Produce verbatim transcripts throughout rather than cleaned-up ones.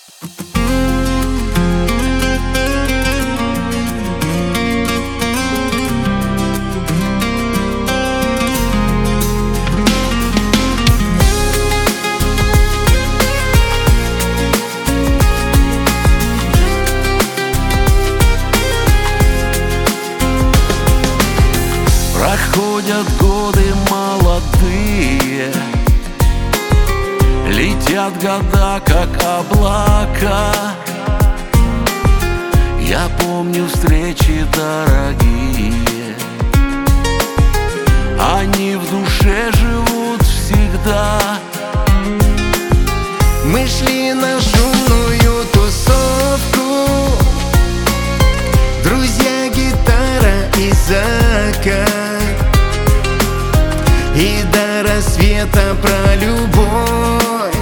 Проходят годы молодые, летят года, как облака. Я помню встречи дорогие, они в душе живут всегда. Мы шли на шумную тусовку, друзья, гитара и закат. И до рассвета про любовь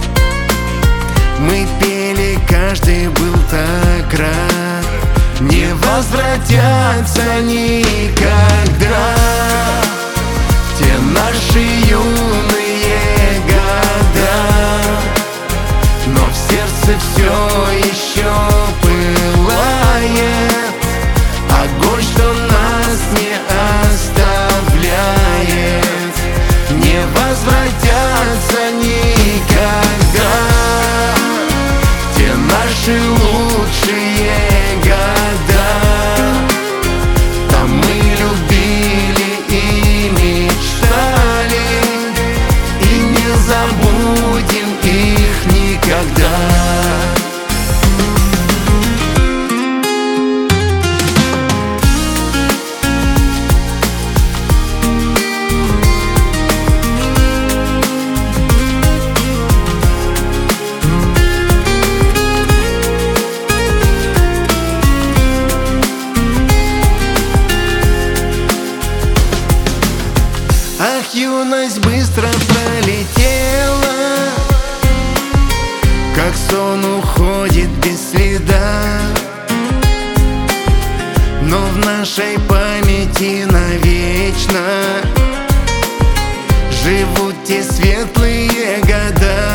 мы пели, каждый был так рад. Не возвратятся никогда те наши юные года, но в сердце все еще пылает огонь, что нас не оставляет. Не возвратятся никогда те наши лучшие года. Там мы любили и мечтали, и не забудем их никогда. Ах, юность быстро пролетела, как сон уходит без следа. Но в нашей памяти навечно живут те светлые года.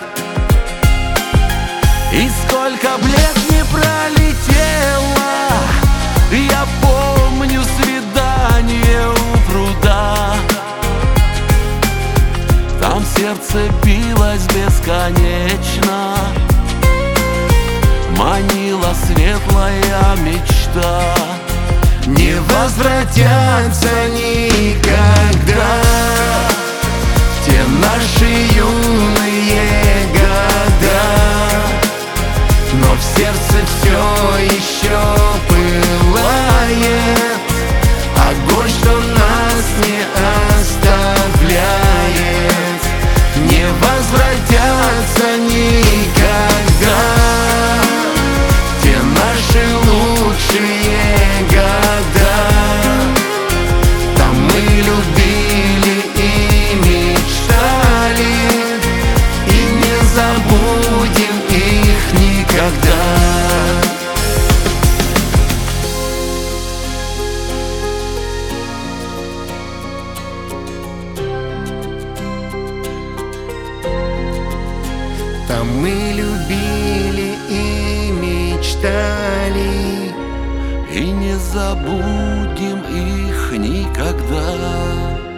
И сколько б лет не пролетело, я помню свидание у пруда. Там сердце билось бесконечно, манила светлая мечта. Не возвратятся никогда те наши юные года, но в сердце все еще пылает огонь, что нас не оставляет. Не возвратятся никогда те наши лучшие года. Там мы любили и мечтали, и не забудем их никогда. Там мы любили и мечтали, и не забудем их никогда.